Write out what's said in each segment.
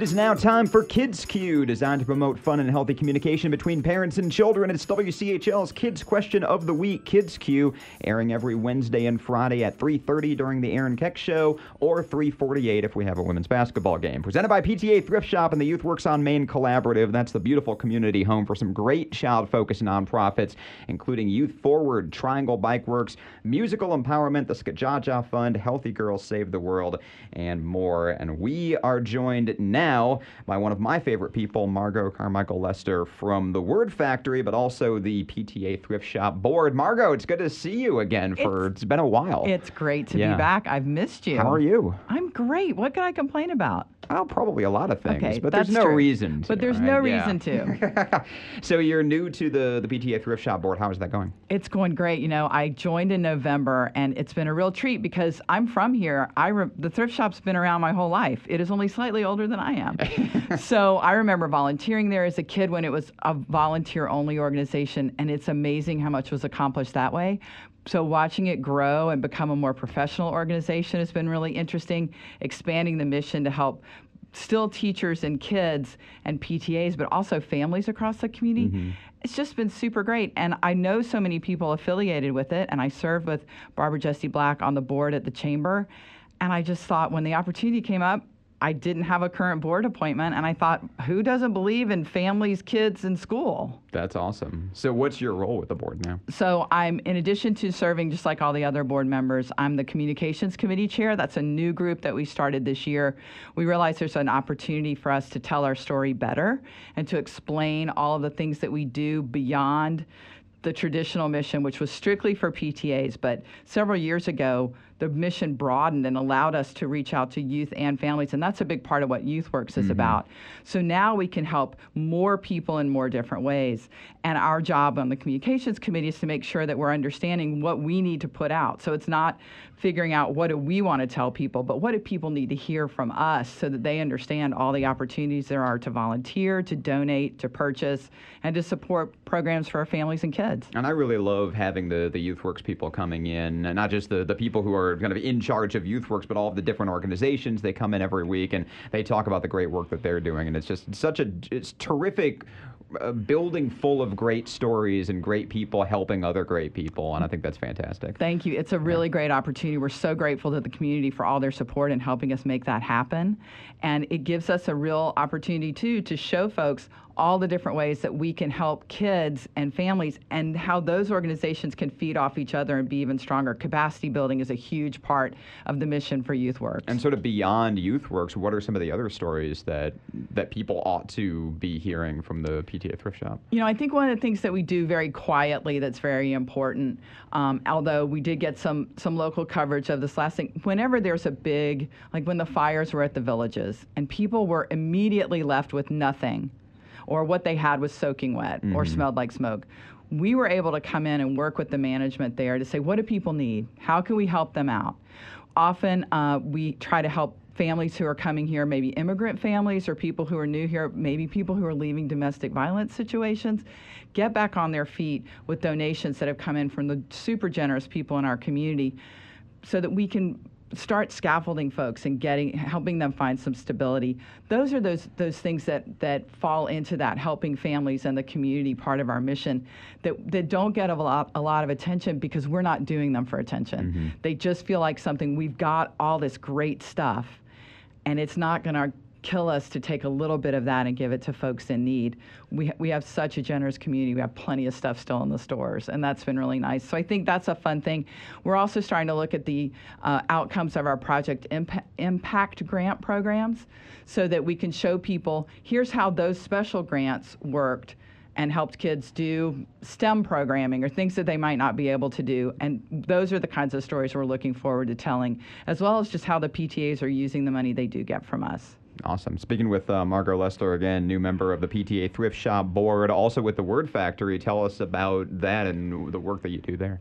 is now time for Kids Q, designed to promote fun and healthy communication between parents and children. It's WCHL's Kids Question of the Week, Kids Q, airing every Wednesday and Friday at 3:30 during the Aaron Keck Show, or 3:48 if we have a women's basketball game. Presented by PTA Thrift Shop and the Youth Works on Main Collaborative. That's the beautiful community home for some great child-focused nonprofits, including Youth Forward, Triangle Bike Works, Musical Empowerment, the Skajaja Fund, Healthy Girls Save the World, and more. And we are joined now by one of my favorite people, Margot Carmichael Lester from the Word Factory, but also the PTA Thrift Shop board. Margot, it's good to see you again. It's been a while. It's great to be back. I've missed you. How are you? I'm great. What can I complain about? Oh, probably a lot of things, okay, but there's no reason to. But there's no reason to. So you're new to the PTA Thrift Shop board. How is that going? It's going great. You know, I joined in November, and it's been a real treat because I'm from here. The thrift shop's been around my whole life. It is only slightly older than I am. So I remember volunteering there as a kid when it was a volunteer-only organization, and it's amazing how much was accomplished that way. So watching it grow and become a more professional organization has been really interesting, expanding the mission to help still teachers and kids and PTAs, but also families across the community. Mm-hmm. It's just been super great. And I know so many people affiliated with it, and I served with Barbara Jessie Black on the board at the Chamber. And I just thought when the opportunity came up, I didn't have a current board appointment, and I thought, who doesn't believe in families, kids, and school? That's awesome. So what's your role with the board now? So I'm, in addition to serving just like all the other board members, I'm the Communications Committee Chair. That's a new group that we started this year. We realized there's an opportunity for us to tell our story better and to explain all of the things that we do beyond the traditional mission, which was strictly for PTAs. But several years ago, the mission broadened and allowed us to reach out to youth and families, and that's a big part of what YouthWorks is about. So now we can help more people in more different ways. And our job on the Communications Committee is to make sure that we're understanding what we need to put out. So it's not figuring out what do we want to tell people, but what do people need to hear from us so that they understand all the opportunities there are to volunteer, to donate, to purchase, and to support programs for our families and kids. And I really love having the YouthWorks people coming in, and not just the people who are kind of in charge of YouthWorks, but all of the different organizations. They come in every week and they talk about the great work that they're doing, and it's just it's terrific. Building full of great stories and great people helping other great people, and I think that's fantastic. Thank you. It's a really great opportunity. We're so grateful to the community for all their support in helping us make that happen, and it gives us a real opportunity, too, to show folks all the different ways that we can help kids and families and how those organizations can feed off each other and be even stronger. Capacity building is a huge part of the mission for YouthWorks. And sort of beyond YouthWorks, what are some of the other stories that people ought to be hearing from the PTA Thrift Shop? You know, I think one of the things that we do very quietly that's very important, although we did get some local coverage of this last thing, whenever there's a big, like when the fires were at the villages and people were immediately left with nothing, or what they had was soaking wet or smelled like smoke, we were able to come in and work with the management there to say, what do people need? How can we help them out? Often we try to help families who are coming here, maybe immigrant families or people who are new here, maybe people who are leaving domestic violence situations, get back on their feet with donations that have come in from the super generous people in our community so that we can start scaffolding folks and helping them find some stability. Those are those things that fall into that helping families and the community part of our mission that don't get a lot of attention because we're not doing them for attention. They just feel like something, we've got all this great stuff and it's not going to kill us to take a little bit of that and give it to folks in need. We have such a generous community. We have plenty of stuff still in the stores, and that's been really nice. So I think that's a fun thing. We're also starting to look at the outcomes of our Project Impact grant programs so that we can show people, here's how those special grants worked and helped kids do STEM programming or things that they might not be able to do. And those are the kinds of stories we're looking forward to telling, as well as just how the PTAs are using the money they do get from us. Awesome. Speaking with Margot Lester again, new member of the PTA Thrift Shop board, also with the Word Factory. Tell us about that and the work that you do there.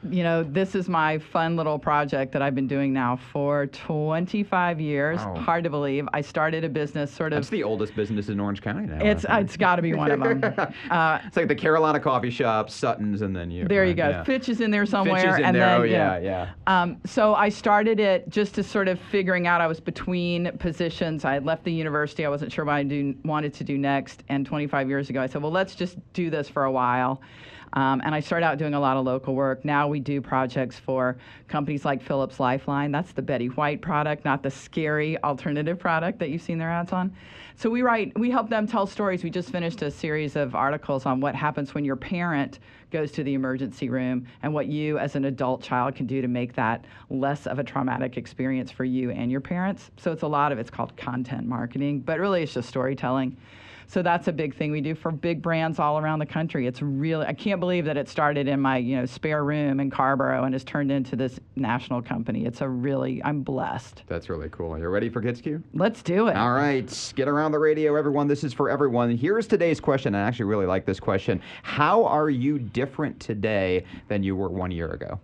This is my fun little project that I've been doing now for 25 years. Wow. Hard to believe. I started a business sort of. That's the oldest business in Orange County now. It's got to be one of them. It's like the Carolina Coffee Shop, Sutton's, and then you. There you right? go. Yeah. Fitch is in there somewhere. Fitch is in and there. then, Oh, yeah. So I started it just to sort of figuring out. I was between positions. I had left the university. I wasn't sure what I wanted to do next. And 25 years ago, I said, well, let's just do this for a while. And I started out doing a lot of local work. Now we do projects for companies like Philips Lifeline. That's the Betty White product, not the scary alternative product that you've seen their ads on. So we help them tell stories. We just finished a series of articles on what happens when your parent goes to the emergency room and what you as an adult child can do to make that less of a traumatic experience for you and your parents. So it's called content marketing, but really it's just storytelling. So that's a big thing we do for big brands all around the country. It's really, I can't believe that it started in my, spare room in Carrboro and has turned into this national company. I'm blessed. That's really cool. Are you ready for Kids Q? Let's do it. All right. Get around the radio, everyone. This is for everyone. Here's today's question. I actually really like this question. How are you different today than you were 1 year ago?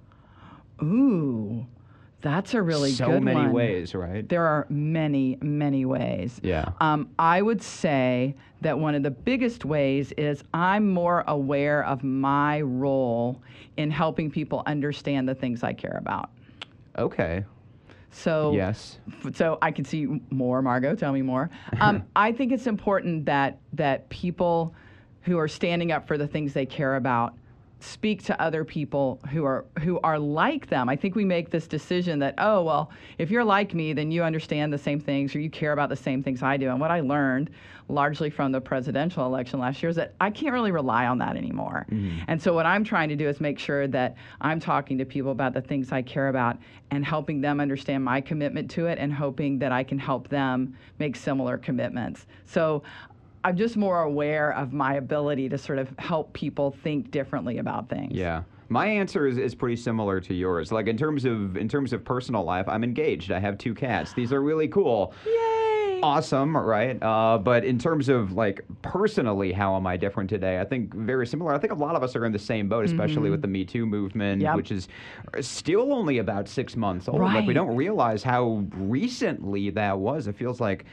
Ooh. That's a really good one. So many ways, right? There are many, many ways. Yeah. I would say that one of the biggest ways is I'm more aware of my role in helping people understand the things I care about. Okay. So yes. So I can see more. Margot, tell me more. I think it's important that people who are standing up for the things they care about speak to other people who are like them. I think we make this decision that, oh, well, if you're like me, then you understand the same things or you care about the same things I do. And what I learned largely from the presidential election last year is that I can't really rely on that anymore. Mm-hmm. And so what I'm trying to do is make sure that I'm talking to people about the things I care about and helping them understand my commitment to it and hoping that I can help them make similar commitments. So I'm just more aware of my ability to sort of help people think differently about things. Yeah. My answer is pretty similar to yours. Like in terms of personal life, I'm engaged. I have 2 cats. These are really cool. Yay! Awesome, right? But in terms of like personally, how am I different today? I think very similar. I think a lot of us are in the same boat, especially with the Me Too movement, which is still only about 6 months old. Right. Like we don't realize how recently that was. It feels like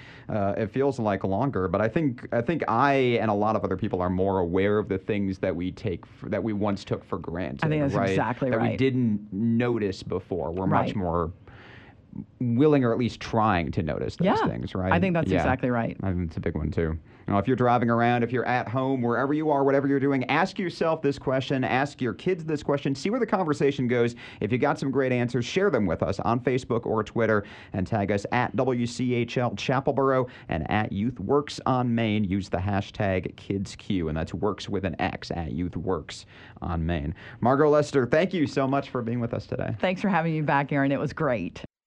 longer. But I think I and a lot of other people are more aware of the things that we once took for granted. I think that's right? exactly that right. we didn't notice before. We're Right. much more willing, or at least trying to notice those things, right? I think that's exactly right. I think it's a big one too. If you're driving around, if you're at home, wherever you are, whatever you're doing, ask yourself this question, ask your kids this question, see where the conversation goes. If you got some great answers, share them with us on Facebook or Twitter and tag us at WCHL Chapelboro and at YouthWorks on Main. Use the hashtag KidsQ, and that's works with an X, at YouthWorks on Main. Margot Lester, thank you so much for being with us today. Thanks for having me back, Aaron. It was great.